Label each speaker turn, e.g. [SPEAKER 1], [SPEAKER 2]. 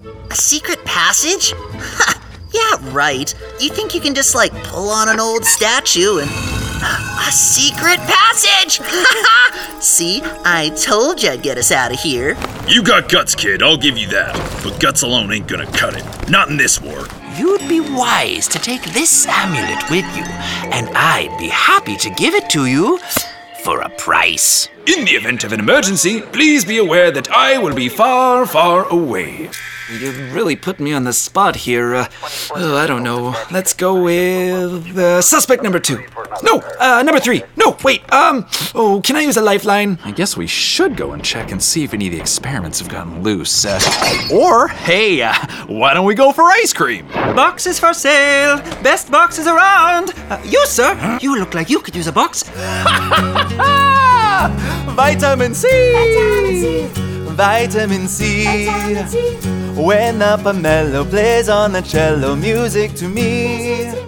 [SPEAKER 1] A secret passage? Ha! Yeah, right. You think you can just, pull on an old statue and... A secret passage! See, I told you I'd get us out of here.
[SPEAKER 2] You got guts, kid, I'll give you that. But guts alone ain't gonna cut it. Not in this war.
[SPEAKER 3] You'd be wise to take this amulet with you, and I'd be happy to give it to you for a price.
[SPEAKER 2] In the event of an emergency, please be aware that I will be far, far away.
[SPEAKER 3] You really put me on the spot here. I don't know. Let's go with suspect number 2. No, number 3. No, wait. Can I use a lifeline?
[SPEAKER 4] I guess we should go and check and see if any of the experiments have gotten loose. Or, hey, why don't we go for ice cream?
[SPEAKER 5] Boxes for sale. Best boxes around. You, sir. Huh? You look like you could use a box.
[SPEAKER 6] Vitamin C. Vitamin C. When a pomelo plays on a cello, music to me.